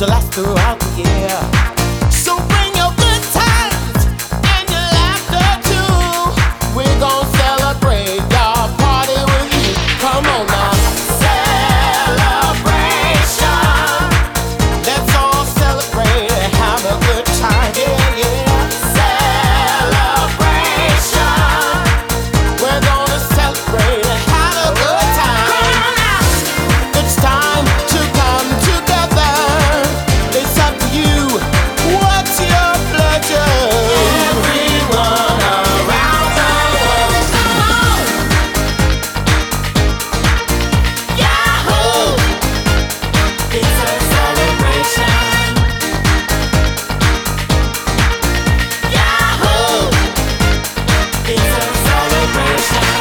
to last throughout the year. So bring your good times and your laughter too. We're gonna celebrate, y'all, party with you. Come on now. Celebration. Let's all celebrate and have a good time. Yeah, yeah. Celebration. We're gonna celebrate and have a good time. It's time to come together. It's up to you. What's your pleasure? Everyone around the world, come on! Yahoo! It's a celebration. Yahoo! It's a celebration.